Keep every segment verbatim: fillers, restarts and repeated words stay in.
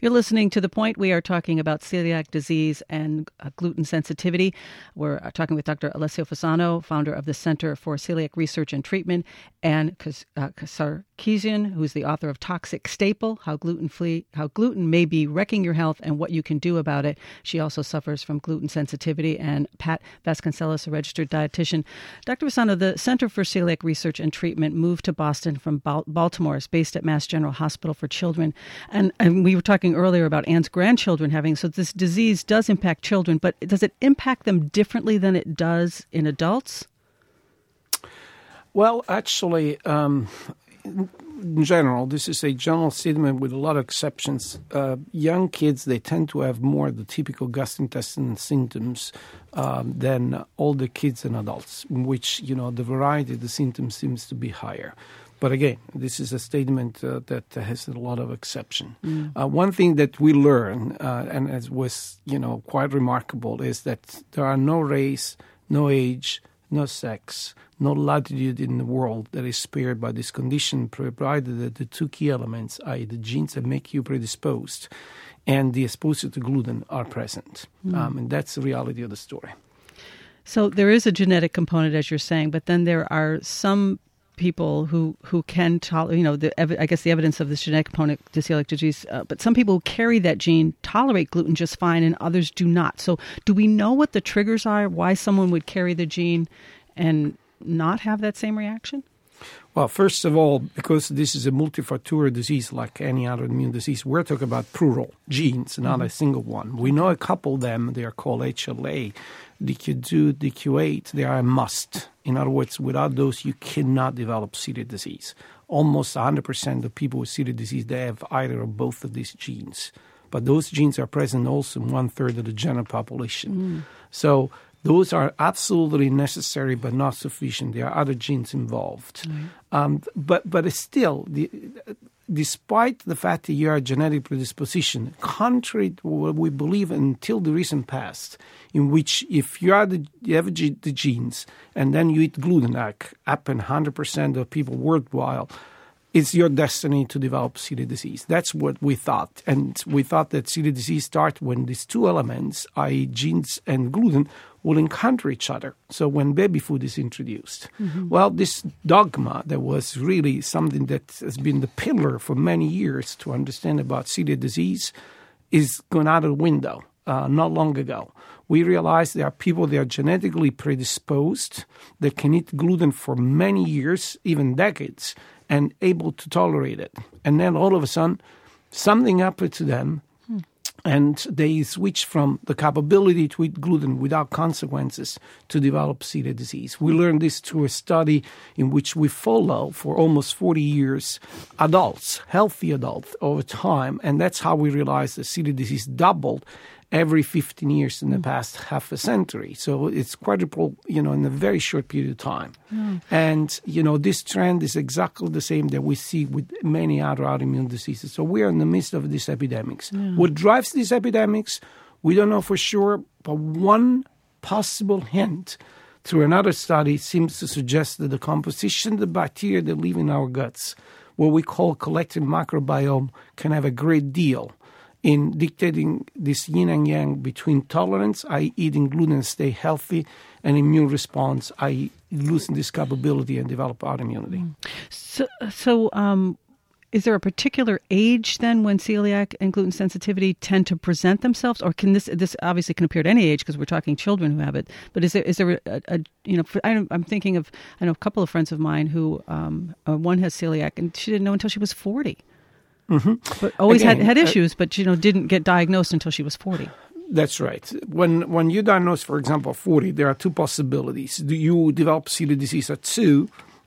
You're listening to The Point. We are talking about celiac disease and uh, gluten sensitivity. We're uh, talking with Doctor Alessio Fasano, founder of the Center for Celiac Research and Treatment, and Kaz- uh, Sarkeesian, who's the author of Toxic Staple, How Gluten Free, How Gluten May Be Wrecking Your Health and What You Can Do About It. She also suffers from gluten sensitivity. And Pat Vasconcelos, a registered dietitian. Doctor Fasano, the Center for Celiac Research and Treatment moved to Boston from Bal- Baltimore. It's based at Mass General Hospital for Children. And, and we were talking earlier about Anne's grandchildren having, so this disease does impact children, but does it impact them differently than it does in adults? Well, actually, um, in general, this is a general statement with a lot of exceptions. Uh, young kids, they tend to have more of the typical gastrointestinal symptoms um, than older kids and adults, in which, you know, the variety of the symptoms seems to be higher. But again, this is a statement uh, that has a lot of exception. Mm. Uh, one thing that we learn, uh, and it was, you know, quite remarkable, is that there are no race, no age, no sex, no latitude in the world that is spared by this condition, provided that the two key elements, that is the genes that make you predisposed and the exposure to gluten, are present. Mm. Um, and that's the reality of the story. So there is a genetic component, as you're saying, but then there are some people who, who can tolerate, you know, the, I guess the evidence of this genetic component to celiac disease, uh, but some people who carry that gene tolerate gluten just fine and others do not. So do we know what the triggers are, why someone would carry the gene and not have that same reaction? Well, first of all, because this is a multifactorial disease like any other immune disease, we're talking about plural genes, not mm-hmm. a single one. We know a couple of them. They are called H L A, D Q two, D Q eight. They are a must. In other words, without those, you cannot develop celiac disease. Almost one hundred percent of people with celiac disease, they have either or both of these genes. But those genes are present also in one-third of the general population. Mm. So those are absolutely necessary but not sufficient. There are other genes involved. Mm. Um, but but still, the, despite the fact that you are a genetic predisposition, contrary to what we believe until the recent past, in which if you, are the, you have the genes and then you eat gluten, like happen one hundred percent of people worldwide, it's your destiny to develop celiac disease. That's what we thought. And we thought that celiac disease starts when these two elements, that is genes and gluten, will encounter each other. So when baby food is introduced. Mm-hmm. Well, this dogma that was really something that has been the pillar for many years to understand about celiac disease is gone out of the window uh, not long ago. We realized there are people that are genetically predisposed that can eat gluten for many years, even decades, and able to tolerate it. And then all of a sudden, something happened to them, hmm. and they switch from the capability to eat gluten without consequences to develop celiac disease. We learned this through a study in which we follow for almost forty years adults, healthy adults over time, and that's how we realized that celiac disease doubled every fifteen years in the past half a century. So it's quadruple, you know, in a very short period of time. Mm. And, you know, this trend is exactly the same that we see with many other autoimmune diseases. So we are in the midst of these epidemics. Mm. What drives these epidemics, we don't know for sure, but one possible hint through another study seems to suggest that the composition of the bacteria that live in our guts, what we call collective microbiome, can have a great deal in dictating this yin and yang between tolerance, that is eating gluten and stay healthy, and immune response, that is losing this capability and develop autoimmunity. So, so um, is there a particular age then when celiac and gluten sensitivity tend to present themselves? Or can this, this obviously can appear at any age because we're talking children who have it, but is there, is there a, a you know, I, I'm thinking of, I know a couple of friends of mine who, um, uh, one has celiac and she didn't know until she was forty. Mm-hmm. But always Again, had, had issues, uh, but, you know, didn't get diagnosed until she was forty. That's right. When when you diagnose, for example, forty, there are two possibilities. Do you develop celiac disease at two?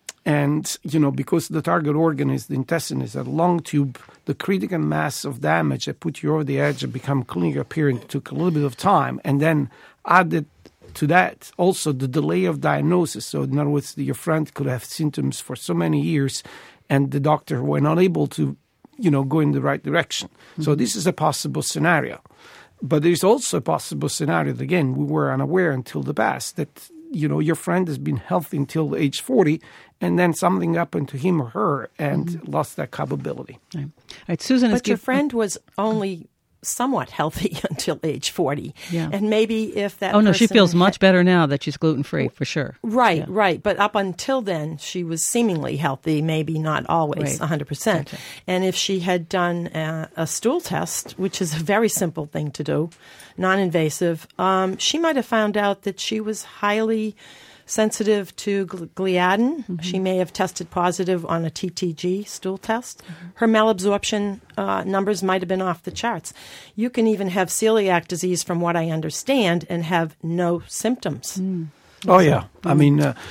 And, you know, because the target organ is the intestine, is a long tube, the critical mass of damage that put you over the edge and become clinically apparent took a little bit of time. And then added to that, also the delay of diagnosis. So in other words, your friend could have symptoms for so many years and the doctor were not able to, you know, go in the right direction. Mm-hmm. So this is a possible scenario. But there's also a possible scenario that, again, we were unaware until the past, that you know, your friend has been healthy until age forty, and then something happened to him or her and mm-hmm. lost that capability. Right. All right, Susan. But your give- friend was only somewhat healthy until age forty. Yeah. And maybe if that Oh, no, she feels had, much better now that she's gluten-free, for sure. Right, yeah. right. But up until then, she was seemingly healthy, maybe not always, right. one hundred percent. Gotcha. And if she had done a, a stool test, which is a very simple thing to do, non-invasive, um, she might have found out that she was highly sensitive to gliadin. Mm-hmm. She may have tested positive on a T T G stool test. Mm-hmm. Her malabsorption uh, numbers might have been off the charts. You can even have celiac disease, from what I understand, and have no symptoms. Mm. Oh, yeah. Mm. I mean, uh,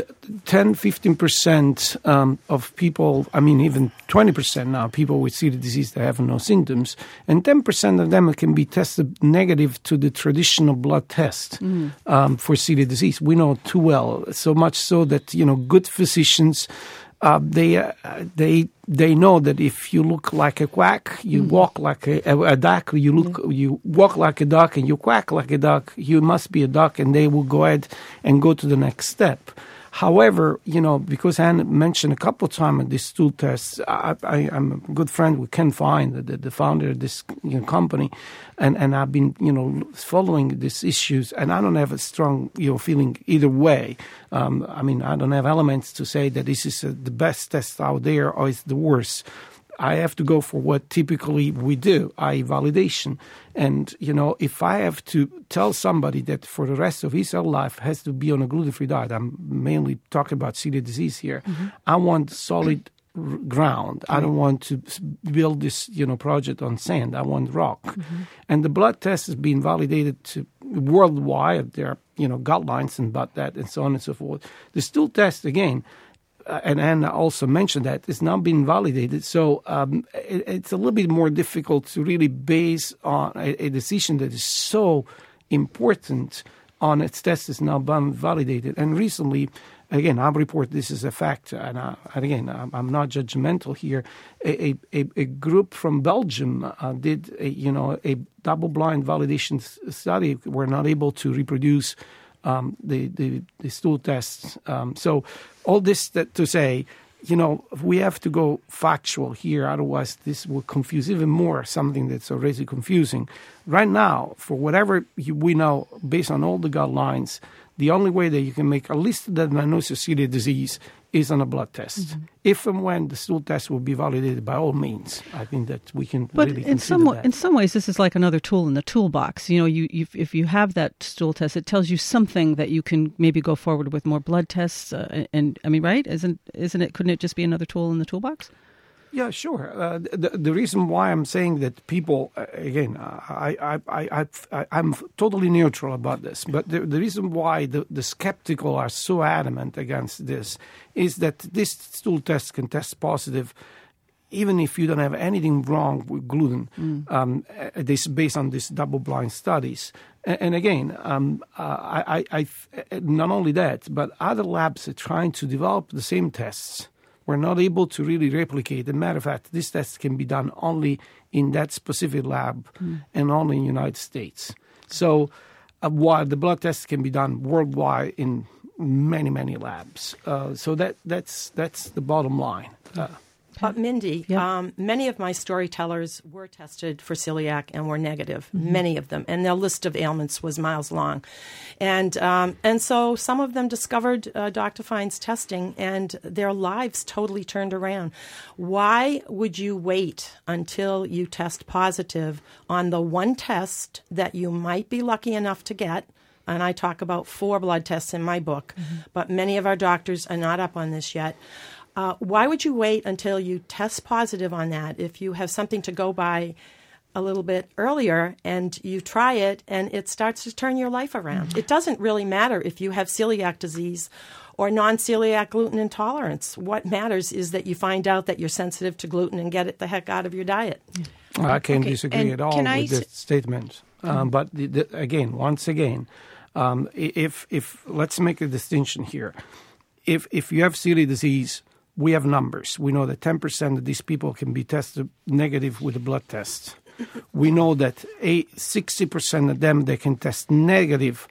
ten, fifteen percent um, of people, I mean, even twenty percent now, people with celiac disease that have no symptoms, and ten percent of them can be tested negative to the traditional blood test mm. um, for celiac disease. We know too well, so much so that, you know, good physicians, uh, they uh, they they know that if you look like a quack, you mm. walk like a, a, a duck, you look mm. you walk like a duck, and you quack like a duck, you must be a duck, and they will go ahead and go to the next step. However, you know, because Anne mentioned a couple of times this stool test, I, I, I'm a good friend with Ken Fine, the, the founder of this you know, company, and, and I've been, you know, following these issues, and I don't have a strong, you know, feeling either way. Um, I mean, I don't have elements to say that this is uh, the best test out there or it's the worst. I have to go for what typically we do, that is validation. And, you know, if I have to tell somebody that for the rest of his life has to be on a gluten-free diet, I'm mainly talking about celiac disease here, mm-hmm. I want solid r- ground. Mm-hmm. I don't want to build this, you know, project on sand. I want rock. Mm-hmm. And the blood test has been validated to worldwide. There are, you know, guidelines about that and so on and so forth. The stool test, again, Uh, and Anna also mentioned that it's now been validated. So um, it, it's a little bit more difficult to really base on a, a decision that is so important on its test is now been validated. And recently, again, I report this as a fact, and, I, and again, I'm, I'm not judgmental here. A, a, a group from Belgium uh, did, a, you know, a double-blind validation study. We're not able to reproduce Um, the, the, the stool tests. Um, so all this that to say, you know, we have to go factual here. Otherwise, this will confuse even more something that's already confusing. Right now, for whatever you, we know, based on all the guidelines, the only way that you can make at least the diagnosis of celiac disease is on a blood test. Mm-hmm. If and when the stool test will be validated, by all means, I think that we can but really in consider some that. in some ways, this is like another tool in the toolbox. You know, you, you if you have that stool test, it tells you something that you can maybe go forward with more blood tests. Uh, and, and I mean, right? Isn't isn't it? Couldn't it just be another tool in the toolbox? Yeah, sure. Uh, the, the reason why I'm saying that people, uh, again, I, I, I, I, I'm totally neutral about this, but the, the reason why the, the skeptical are so adamant against this is that this stool test can test positive even if you don't have anything wrong with gluten. Mm. Um, this is based on these double-blind studies. And, and again, um, uh, I, I, I, not only that, but other labs are trying to develop the same tests. We're not able to really replicate. As a matter of fact, this test can be done only in that specific lab mm. and only in the United States. So uh, while the blood test can be done worldwide in many, many labs. Uh, so that that's that's the bottom line. Uh, But Mindy, yeah. um, many of my storytellers were tested for celiac and were negative, mm-hmm. many of them, and their list of ailments was miles long. And um, and so some of them discovered uh, Doctor Fine's testing, and their lives totally turned around. Why would you wait until you test positive on the one test that you might be lucky enough to get? And I talk about four blood tests in my book, mm-hmm. but many of our doctors are not up on this yet. Uh, why would you wait until you test positive on that if you have something to go by a little bit earlier and you try it and it starts to turn your life around? Mm-hmm. It doesn't really matter if you have celiac disease or non-celiac gluten intolerance. What matters is that you find out that you're sensitive to gluten and get it the heck out of your diet. Well, I can't okay. disagree and at all with I this s- statement. Um, mm-hmm. But the, the, again, once again, um, if if let's make a distinction here. If if you have celiac disease, we have numbers. We know that ten percent of these people can be tested negative with a blood test. We know that sixty percent of them, they can test negative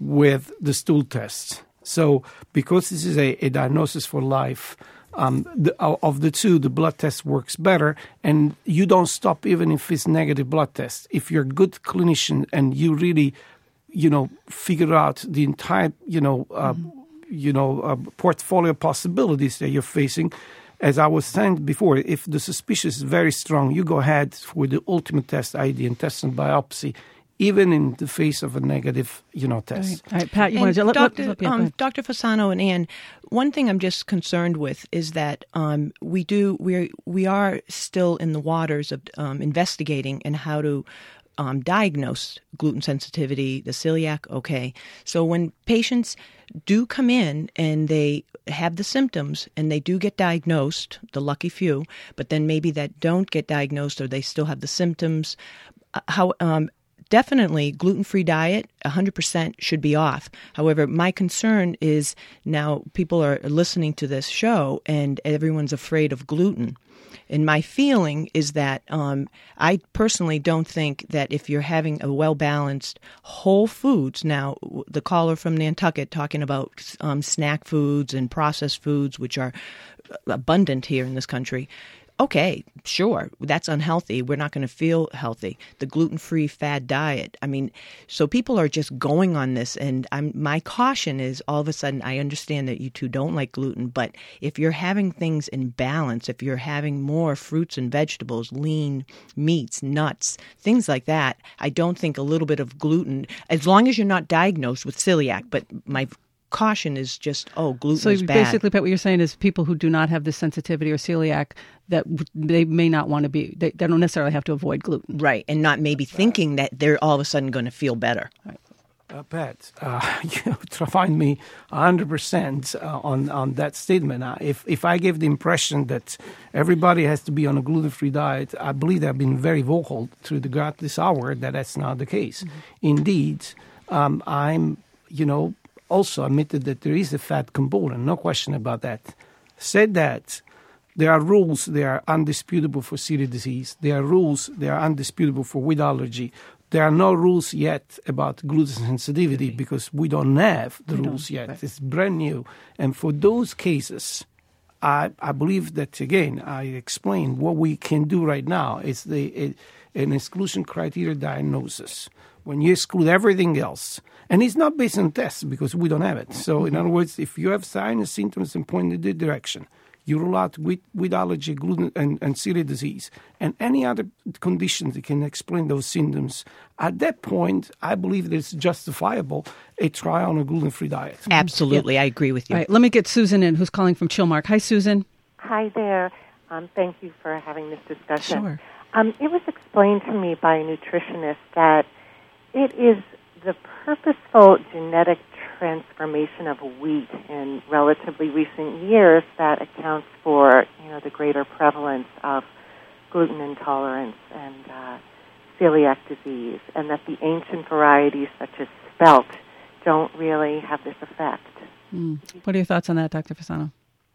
with the stool tests. So because this is a, a diagnosis for life, um, the, of the two, the blood test works better, and you don't stop even if it's negative blood test. If you're a good clinician and you really, you know, figure out the entire, you know, uh, mm-hmm. you know, uh, portfolio possibilities that you're facing, as I was saying before, if the suspicion is very strong, you go ahead with the ultimate test, that is the intestinal biopsy, even in the face of a negative, you know, test. All right, All right Pat, you want to... Doctor Let, let, um, Doctor Fasano and Ann, one thing I'm just concerned with is that um, we do we we are still in the waters of um, investigating and how to um, diagnose gluten sensitivity, the celiac. Okay, so when patients do come in and they have the symptoms and they do get diagnosed, the lucky few, but then maybe that don't get diagnosed or they still have the symptoms, uh, how um, definitely gluten-free diet, one hundred percent should be off. However, my concern is now people are listening to this show and everyone's afraid of gluten. And my feeling is that um, I personally don't think that if you're having a well-balanced whole foods, now the caller from Nantucket talking about um, snack foods and processed foods, which are abundant here in this country, okay, sure, that's unhealthy. We're not going to feel healthy. The gluten-free fad diet. I mean, so people are just going on this, and I'm, my caution is all of a sudden, I understand that you two don't like gluten, but if you're having things in balance, if you're having more fruits and vegetables, lean meats, nuts, things like that, I don't think a little bit of gluten, as long as you're not diagnosed with celiac, but my caution is just, oh, gluten so is bad. So basically, Pat, what you're saying is people who do not have this sensitivity or celiac, that they may not want to be, they, they don't necessarily have to avoid gluten. Right, and not maybe thinking that they're all of a sudden going to feel better. Right. Uh, Pat, uh, you find me one hundred percent uh, on, on that statement. Uh, if, if I give the impression that everybody has to be on a gluten-free diet, I believe I've been very vocal through the gut this hour that that's not the case. Mm-hmm. Indeed, um, I'm, you know, also admitted that there is a fat component, no question about that. Said that, there are rules, they are undisputable for celiac disease. There are rules, they are undisputable for wheat allergy. There are no rules yet about gluten sensitivity because we don't have the we rules yet. Right. It's brand new. And for those cases, I, I believe that, again, I explained what we can do right now is the a, an exclusion criteria diagnosis. When you exclude everything else, and it's not based on tests because we don't have it. So, mm-hmm. in other words, if you have signs, symptoms, and point in the direction, you rule out wheat, wheat allergy, gluten, and, and celiac disease, and any other conditions that can explain those symptoms. At that point, I believe that it's justifiable a trial on a gluten-free diet. Absolutely, yeah. I agree with you. All right, let me get Susan in, who's calling from Chilmark. Hi, Susan. Hi there. Um, thank you for having this discussion. Sure. Um, it was explained to me by a nutritionist that it is the purposeful genetic transformation of wheat in relatively recent years that accounts for, you know, the greater prevalence of gluten intolerance and uh, celiac disease, and that the ancient varieties such as spelt don't really have this effect. Mm. What are your thoughts on that, Doctor Fasano?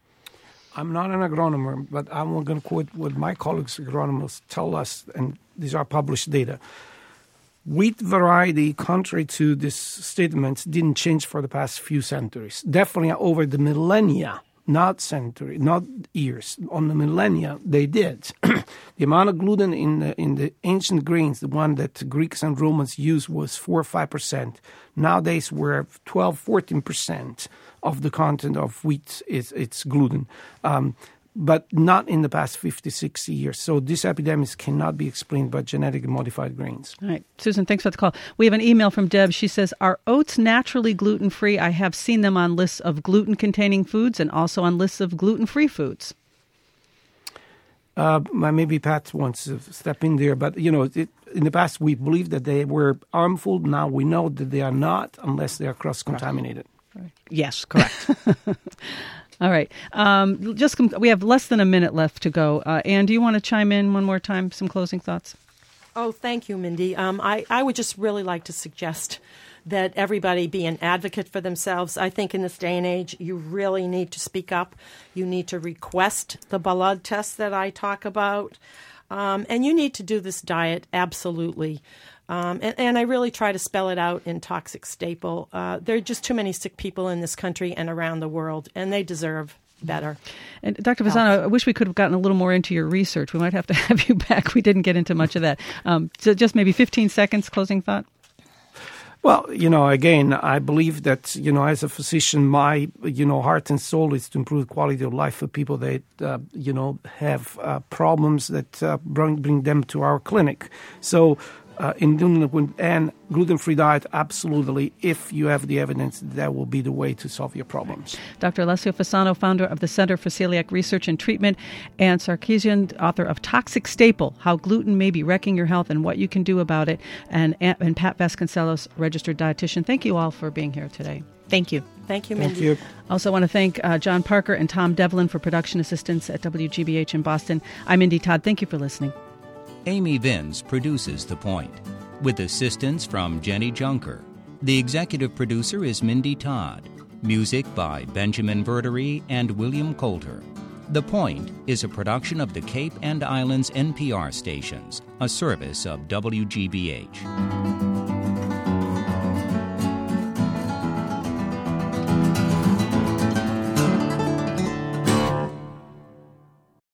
I'm not an agronomer, but I'm going to quote what my colleagues agronomists tell us, and these are published data. Wheat variety, contrary to this statement, didn't change for the past few centuries. Definitely over the millennia, not century, not years. On the millennia, they did. The amount of gluten in the, in the ancient grains, the one that Greeks and Romans used, was four or five percent. Nowadays, we're twelve, fourteen percent of the content of wheat is it's gluten. Um, but not in the past fifty, sixty years. So these epidemics cannot be explained by genetically modified grains. All right. Susan, thanks for the call. We have an email from Deb. She says, are oats naturally gluten-free? I have seen them on lists of gluten-containing foods and also on lists of gluten-free foods. Uh, maybe Pat wants to step in there, but, you know, it, in the past we believed that they were harmful. Now we know that they are not unless they are cross-contaminated. Right. Yes, correct. All right. Um, just com- we have less than a minute left to go. Uh, Ann, do you want to chime in one more time? Some closing thoughts? Oh, thank you, Mindy. Um, I, I would just really like to suggest that everybody be an advocate for themselves. I think in this day and age, you really need to speak up. You need to request the blood test that I talk about. Um, and you need to do this diet, absolutely. Um, and, and I really try to spell it out in Toxic Staple. Uh, there are just too many sick people in this country and around the world, and they deserve better. And Doctor Fasano, I wish we could have gotten a little more into your research. We might have to have you back. We didn't get into much of that. Um, so just maybe fifteen seconds, closing thought. Well, you know, again, I believe that, you know, as a physician, my, you know, heart and soul is to improve quality of life for people that, uh, you know, have uh, problems that uh, bring, bring them to our clinic. So, Uh, in doing and gluten-free diet, absolutely. If you have the evidence, that will be the way to solve your problems. Doctor Alessio Fasano, founder of the Center for Celiac Research and Treatment, and Sarkisian, author of Toxic Staple: How Gluten May Be Wrecking Your Health and What You Can Do About It, and and Pat Vasconcelos, registered dietitian. Thank you all for being here today. Thank you. Thank you, Mindy. Thank you. Also want to thank uh, John Parker and Tom Devlin for production assistance at W G B H in Boston. I'm Mindy Todd. Thank you for listening. Amy Vince produces The Point, with assistance from Jenny Junker. The executive producer is Mindy Todd. Music by Benjamin Verdery and William Coulter. The Point is a production of the Cape and Islands N P R stations, a service of W G B H.